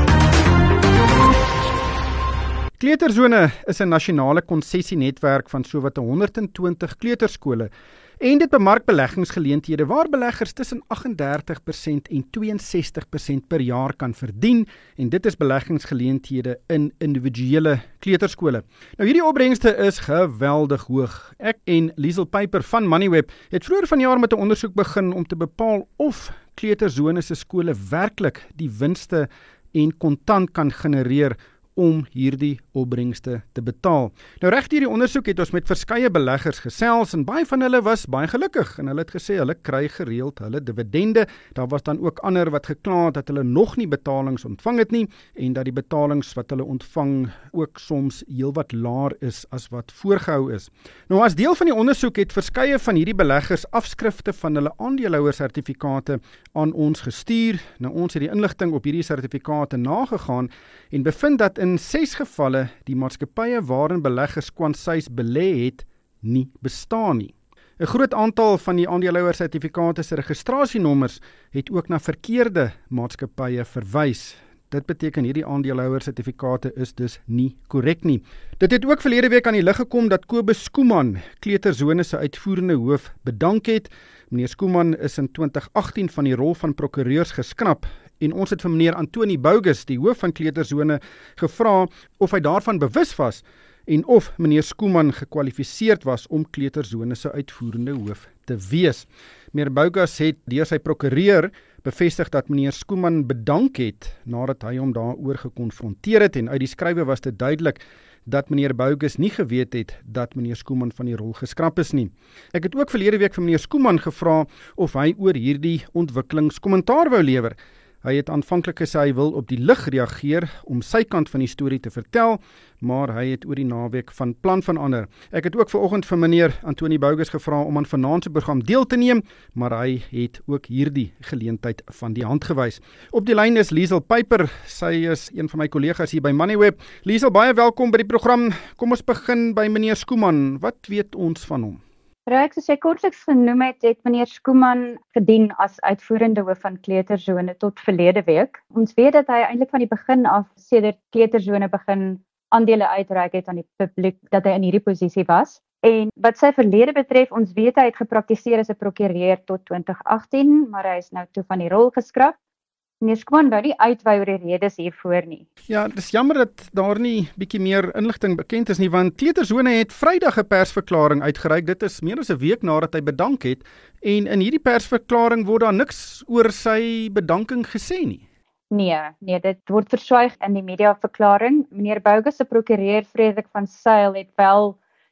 Kleuterzone is 'n nasionale konsessienetwerk van sowat honderd en twintig kleuterskole en dit bemark beleggingsgeleenthede waar beleggers tussen agt en dertig persent en twee en sestig persent per jaar kan verdien en dit is beleggingsgeleenthede in individuele kleuterskole. Nou hierdie opbrengste is geweldig hoog. Ek en Liesel Pyper van Moneyweb het vroeër vanjaar met 'n ondersoek begin om te bepaal of kleuterzone se skole werklik die winste en kontant kan genereer om hierdie opbrengste te betaal. Nou reg hierdie ondersoek het ons met verskeie beleggers gesels en baie van hulle was baie gelukkig en hulle het gesê hulle kry gereeld hulle dividende. Daar was dan ook ander wat gekla het dat hulle nog nie betalings ontvang het nie en dat die betalings wat hulle ontvang ook soms heelwat laer is as wat voorgehou is. Nou as deel van die ondersoek het verskeie van hierdie beleggers afskrifte van hulle aandeelhouersertifikate aan ons gestuur. Nou ons het die inligting op hierdie sertifikate nagegaan en bevind dat in ses gevalle die maatskappye waarin beleggers kwansuis belê het, nie bestaan nie. 'n Groot aantal van die aandeelhouersertifikate se registrasienommers het ook na verkeerde maatskappye verwys. Dit beteken hierdie aandeelhouersertifikate is dus nie korrek nie. Dit het ook verlede week aan die lig gekom dat Kobus Skooman, Kleuterzone se uitvoerende hoof, bedank het. Meneer Skooman is in twintig agtien van die rol van prokureurs geskraap en ons het vir meneer Antoni Bogus, die hoof van Kleuterzone, gevra of hy daarvan bewus was en of meneer Skooman gekwalifiseerd was om Kleuterzone se uitvoerende hoof te wees. Meneer Bogus het deur sy prokureur bevestig dat meneer Skooman bedank het nadat hy hom daaroor gekonfronteer het en uit die skrywe was dit duidelik dat meneer Bogus nie geweet het dat meneer Skooman van die rol geskraap is nie. Ek het ook verlede week vir meneer Skooman gevra of hy oor hierdie ontwikkelings kommentaar wou lewer. Hy het aanvanklik gesê hy wil op die lig reageer om sy kant van die storie te vertel, maar hy het oor die naweek van plan verander. Ek het ook vanoggend vir meneer Antoni Bogus gevra om aan vanaand se program deel te neem, maar hy het ook hierdie geleentheid van die hand gewys. Op die lyn is Liesel Pyper, sy is een van my kollegas hier by Moneyweb. Liesel, baie welkom by die program. Kom ons begin by meneer Skooman. Wat weet ons van hom? Reik, soos jy kortliks genoem het, het meneer Skooman gedien as uitvoerende hoof van Kleuterzone tot verlede week. Ons weet dat hy eintlik van die begin af, sedert Kleuterzone begin aandele uitreik het aan die publiek, dat hy in hierdie posisie was. En wat sy verlede betref, ons weet hy het gepraktiseer as 'n prokureur tot twintig agtien, maar hy is nou toe van die rol geskraap. Meneer Skooman wou nie uitwy oor die redes hiervoor nie. Ja, dis jammer dat daar nie bietjie meer inligting bekend is nie, want Kleuterzone het Vrydag 'n persverklaring uitgereik. Dit is meer as 'n week nadat hy bedank het en in hierdie persverklaring word daar niks oor sy bedanking gesê nie. Nee, nee, dit word verswyg in die mediaverklaring. Meneer Bogus se prokureur Frederik van Sail het wel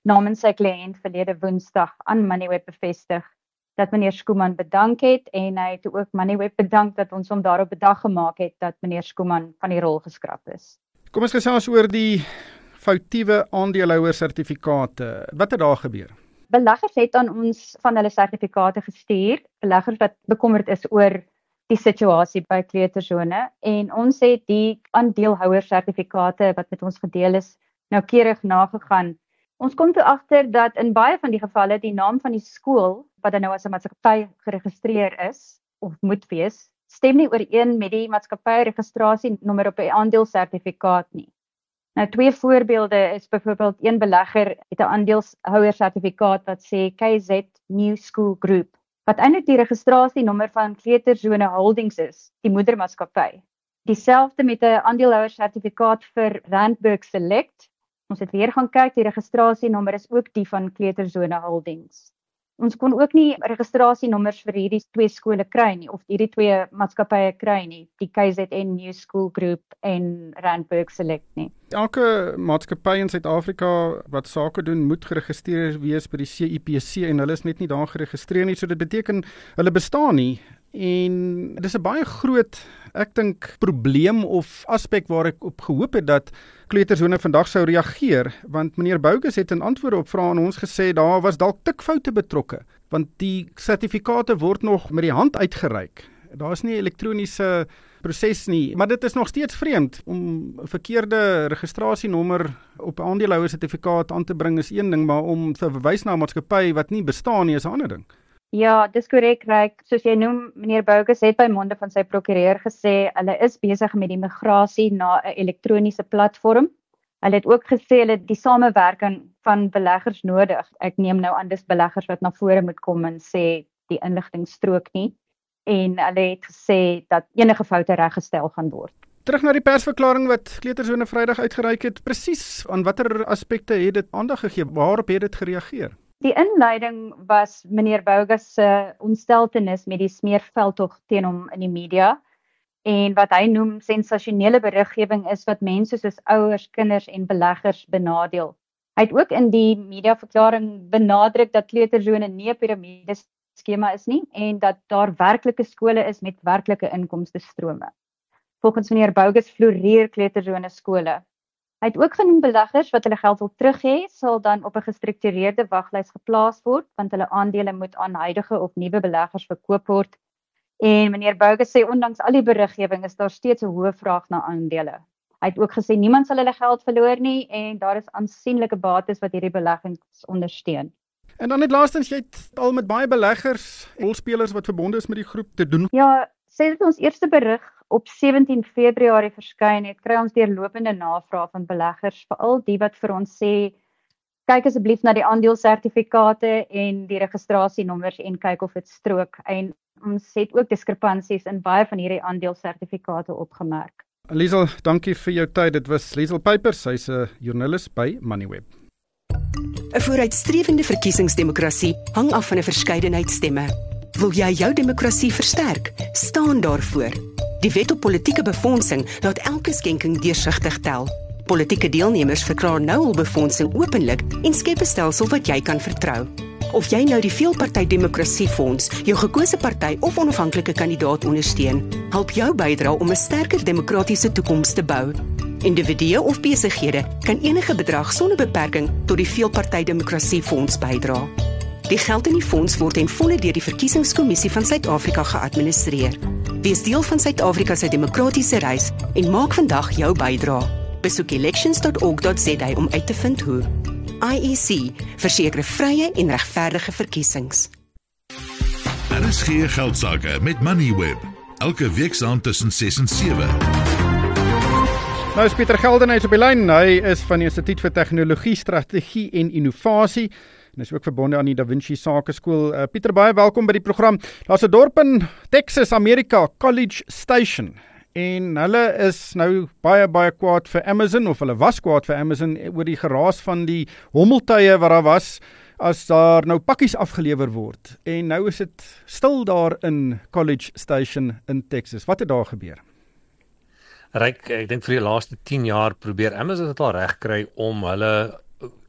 namens sy kliënt verlede Woensdag aan Moneyweb bevestig dat meneer Schoeman bedank het en hy het ook Moneyweb bedank dat ons hom daarop bedag gemaak het dat meneer Schoeman van die rol geskraap is. Kom ons gesels oor die foutiewe aandeelhouer-sertifikate. Wat het daar gebeur? Beleggers het aan ons van hulle sertifikate gestuur, beleggers wat bekommerd is oor die situasie by kleutersone en ons het die aandeelhouer-sertifikate wat met ons gedeel is, noukeurig nagegaan. Ons kom toe agter dat in baie van die gevalle die naam van die skool, wat dan nou as 'n maatskappy geregistreer is, of moet wees, stem nie ooreen met die maatskappy registrasienommer op die aandelesertifikaat nie. Nou twee voorbeelde is byvoorbeeld een belegger het 'n aandeelhouer-sertifikaat wat sê K Z New School Group, wat eintlik die registrasienommer van Kleuterzone Holdings is, die moedermaatskappy. Dieselfde met 'n aandeelhouer-sertifikaat vir Randburg Select. Ons het weer gaan kyk, die registrasienommer is ook die van Kleuterzone Holdings. Ons kon ook nie registrasienommers vir hierdie twee skole kry nie, of hierdie twee maatskappye kry nie, die K Z N New School Group en Randburg Select nie. Elke maatskappy in Suid-Afrika wat sake doen, moet geregistreer wees by die C I P C en hulle is net nie daar geregistreer nie, so dit beteken hulle bestaan nie. En dis 'n baie groot, ek dink, probleem of aspek waar ek op gehoop het dat Kleuterzone vandag sou reageer, want meneer Bogus het in antwoorde op vrae aan ons gesê daar was dalk tikfoute betrokke, want die sertifikate word nog met die hand uitgereik. Daar is nie 'n elektroniese proses nie, maar dit is nog steeds vreemd om 'n verkeerde registrasienommer op 'n aandeelhouer-sertifikaat aan te bring is een ding, maar om te verwys na 'n maatskappy wat nie bestaan nie is 'n ander ding. Ja, dis korrek, Ryk. Soos jy noem, meneer Bogus het by monde van sy prokureur gesê, hulle is besig met die migrasie na 'n elektroniese platform. Hulle het ook gesê hulle het die samewerking van beleggers nodig. Ek neem nou aan dis beleggers wat na vore moet kom en sê die inligting strook nie. En hulle het gesê dat enige foute reggestel gaan word. Terug na die persverklaring wat Kleuterzone Vrydag uitgereik het, presies aan watter aspekte het dit aandag gegee? Waarop het dit gereageer? Die inleiding was meneer Bogus se ontsteltenis met die smeerveldtog teen hom in die media en wat hy noem sensasionele beriggewing is wat mense soos ouers, kinders en beleggers benadeel. Hy het ook in die mediaverklaring benadruk dat Kleuterzone nie 'n piramideskema is nie en dat daar werklike skole is met werklike inkomstestrome. Volgens meneer Bogus floreer Kleuterzone skole. Hy het ook genoem beleggers wat hulle geld wil terug hê, sal dan op 'n gestruktureerde waglys geplaas word, want hulle aandele moet aan huidige of nuwe beleggers verkoop word. En meneer Bogus sê ondanks al die beriggewing is daar steeds 'n hoë vraag na aandele. Hy het ook gesê niemand sal hulle geld verloor nie en daar is aansienlike bates wat hierdie beleggings ondersteun. En dan net laastens, jy het al met baie beleggers, rolspelers wat verbonde is met die groep te doen. Ja, sê dit ons eerste berig op sewentien Februarie verskyn het, kry ons deurlopende navrae van beleggers, veral die wat vir ons sê, kyk asseblief na die aandelesertifikate en die registrasienommers en kyk of dit strook. En ons het ook diskrepansies in baie van hierdie aandelesertifikate opgemerk. Liesel, dankie vir jou tyd. Dit was Liesel Pipers, sy's 'n joernalis by Moneyweb. 'n Vooruitstrewende verkiesingsdemokrasie hang af van 'n verskeidenheid stemme. Wil jy jou demokrasie versterk? Staan daarvoor. Die wet op politieke befondsing laat elke skenking deursigtig tel. Politieke deelnemers verklaar nou hul befondsing openlik en skep 'n stelsel wat jy kan vertrou. Of jy nou die Veelparty Demokrasiefonds, jou gekose party of onafhanklike kandidaat ondersteun, help jou bydra om 'n sterker demokratiese toekoms te bou. Individue of besighede kan enige bedrag sonder beperking tot die Veelparty Demokrasiefonds bydra. Die geld in die fonds word en volle deur die Verkiesingskommissie van Suid-Afrika geadministreer. Wees deel van Suid-Afrika se demokratiese reis en maak vandag jou bydrae. Besoek elections dot org dot za om uit te vind hoe. I E C, verseker vrye en regverdige verkiesings. Daar is geen geldsaake met Moneyweb. Elke week saam tussen ses en sewe. Nou is Pieter Geldenhuys op die lyn. Hy is van die Instituut vir Tegnologie, Strategie en Innovasie. En is ook verbonde aan die Da Vinci Sakeskool. Uh, Pieter, baie welkom by die program. Daar's 'n dorp in Texas, Amerika, College Station. En hulle is nou baie, baie kwaad vir Amazon, of hulle was kwaad vir Amazon, oor die geraas van die hommeltuie wat daar was, as daar nou pakkies afgelewer word. En nou is dit stil daar in College Station in Texas. Wat het daar gebeur? Ryk, ek dink vir die laaste tien jaar probeer Amazon dit al reg kry om hulle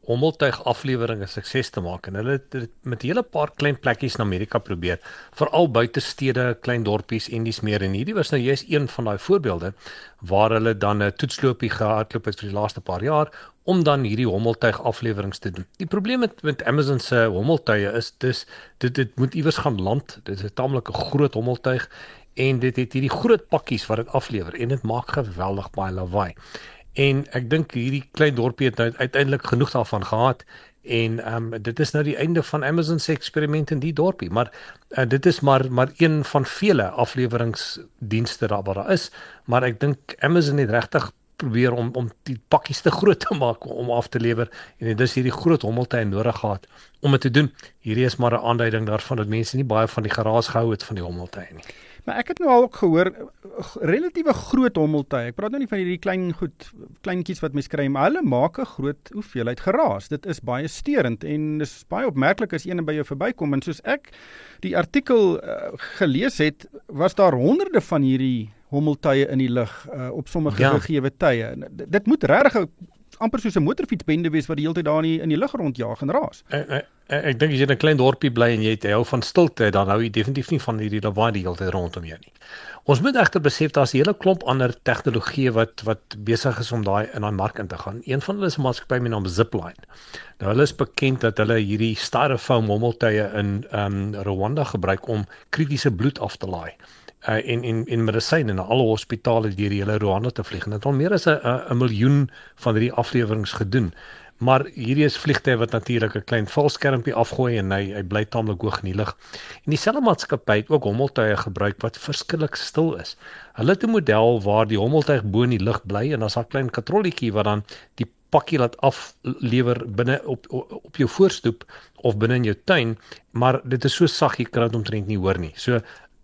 hommeltuig aflewering 'n sukses te maak en hulle het dit met 'n hele paar klein plekkies in Amerika probeer, veral buite stede, klein dorpies en dis meer en hierdie was nou juist een van daai voorbeelde waar hulle dan 'n toetsloopie gehardloop het vir die laaste paar jaar om dan hierdie hommeltuig aflewerings te doen. Die probleem met met Amazon se hommeltuie is dis dit dit moet iewers gaan land. Dit is 'n taamlike groot hommeltuig en dit het hierdie groot pakkies wat dit aflewer en dit maak geweldig baie lawaai. En ek dink hierdie klein dorpie het nou uiteindelik genoeg daarvan gehad en um, dit is nou die einde van Amazon se eksperiment in die dorpie, maar uh, dit is maar maar een van vele afleweringsdienste daar wat daar is, maar ek dink Amazon het regtig probeer om om die pakkies te groot te maak om af te lewer en dit is hierdie groot hommeltuie nodig gehad om dit te doen. Hierdie is maar 'n aanduiding daarvan dat mense nie baie van die geraas gehou het van die hommeltuie nie. Maar ek het nou al ook gehoor, relatiewe groot hommeltuie, ek praat nou nie van hierdie klein goed, kleintjies wat mens kry, maar hulle maak 'n groot hoeveelheid geraas. Dit is baie steurend en dis baie opmerklik as een by jou verbykom en soos ek die artikel uh, gelees het, was daar honderde van hierdie hommeltuie in die lug uh, op sommige ja. gegewe tye. Dit moet regtig amper soos 'n motorfietsbende wees wat die hele tyd daar in die, in die lug rondjaag en raas. Ek, ek, ek dink as jy in 'n klein dorpie bly en jy het hou van stilte, dan hou jy definitief nie van hierdie lawaai die hele tyd rondom jou nie. Ons moet egter besef daar's 'n hele klomp ander tegnologie wat wat besig is om daai in daai mark in te gaan. Een van hulle is 'n maatskappy met naam Zipline. Nou hulle is bekend dat hulle hierdie styrofoam hommeltuie in um, Rwanda gebruik om kritiese bloed af te laai. Uh, en en en medisyne na alle hospitale deur die hele Rwanda te vlieg. En dit het al meer as 'n 'n miljoen van hierdie aflewerings gedoen. Maar hierdie is vliegtye wat natuurlik 'n klein valskermpie afgooi en hy hy bly taamlik hoog in die lug. En dieselfde maatskappy het ook hommeltuie gebruik wat verskriklik stil is. Hulle het 'n model waar die hommeltuig bo in die lug bly en daar's 'n klein katrolletjie wat dan die pakkie laat aflewer binne op op jou voorstoep of binne in jou tuin, maar dit is so sag jy kan dit omtrent nie hoor nie. So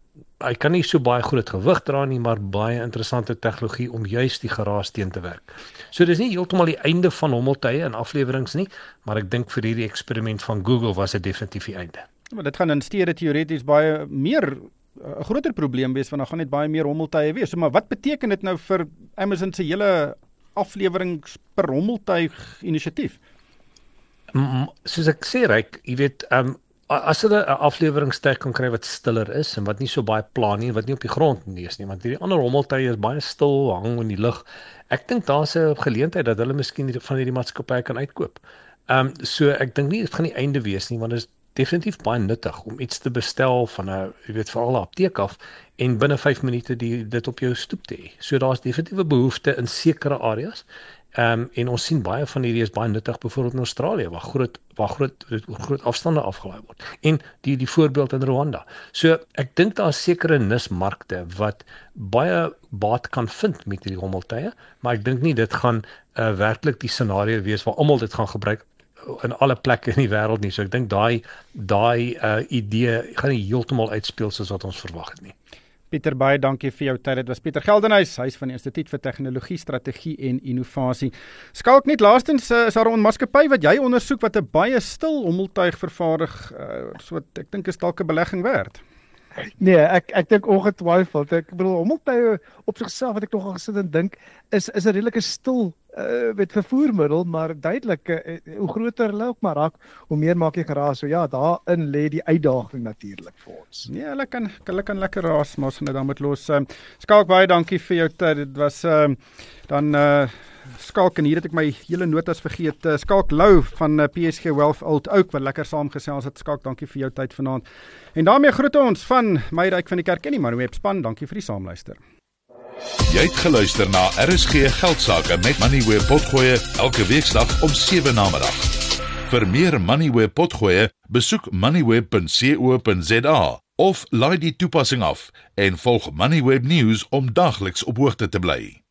hy kan nie so baie groot gewig dra nie, maar baie interessante tegnologie om juist die geraas teen te werk. So dis nie heeltemal die einde van hommeltuie en aflewerings nie, maar ek dink vir hierdie eksperiment van Google was dit definitief die einde. Maar dit gaan in stede teoreties baie meer 'n groter probleem wees want dan gaan net baie meer hommeltuie wees. So, maar wat beteken dit nou vir Amazon se hele aflewerings per hommeltuig inisiatief? Soos ek sê, Ryk, jy weet, um, as hulle 'n afleweringstuig kan kry wat stiller is en wat nie so baie pla nie, wat nie op die grond neus nie, want hierdie ander hommeltuie is baie stil, hang in die lug. Ek dink daar's 'n geleentheid dat hulle miskien van hierdie maatskappye kan uitkoop. Ehm um, so ek dink nie dit gaan die einde wees nie, want dit is definitief baie nuttig om iets te bestel van 'n, jy weet, veral 'n apteek af en binne vyf minute die dit op jou stoep te hê. So daar's definitief 'n behoefte in sekere areas. Ehm um, en ons sien baie van hierdie is baie nuttig byvoorbeeld in Australië waar groot waar groot groot afstande afgelaai word. En die die voorbeeld in Rwanda. So ek dink daar is sekere nismarkte wat baie baat kan vind met hierdie hommeltuie, maar ek dink nie dit gaan uh, werklik die scenario wees waar almal dit gaan gebruik in alle plekke in die wêreld nie. So ek dink daai daai uh, idee gaan nie heeltemal uitspeel soos wat ons verwag het nie. Pieter, baie dankie vir jou tyd. Dit was Pieter Geldenhuys, hy is van die Instituut vir Tegnologie, Strategie en Innovasie. Skalk net laastens, is daar 'n maatskappy wat jy ondersoek wat 'n baie stil hommeltuig vervaardig, uh, so wat ek dink is dalk 'n belegging werd. Nee, ek ek dink ongetwyfeld. Ek bedoel hommeltuie op sigself wat ek nog al gesit en dink is is 'n redelike stil uh, met vervoermiddel, maar duidelik uh, hoe groter hulle ook maar raak, hoe meer maak jy geraas. So ja, daarin lê die uitdaging natuurlik vir ons. Nee, hulle kan hulle kan lekker raas, maar ons gaan dit dan met los. Uh, Skalk, baie dankie vir jou tyd. Dit was uh, dan uh, Skalk, en hier het ek my hele notas vergeet. Uh, Skalk Lou van uh, P S G Wealth Old Oak wat lekker saamgesels het. Skalk, dankie vir jou tyd vanaand. En daarmee groete ons van my Ryk van die Kerk en die Manweb span. Dankie vir die saamluister. Jy het geluister na R S G Geldsaake met Moneyweb Potgoe elke weeksdag om sewe namiddag. Vir meer Moneyweb Potgoe, besoek moneyweb punt co punt za of laai die toepassing af en volg Moneyweb News om dagliks op hoogte te bly.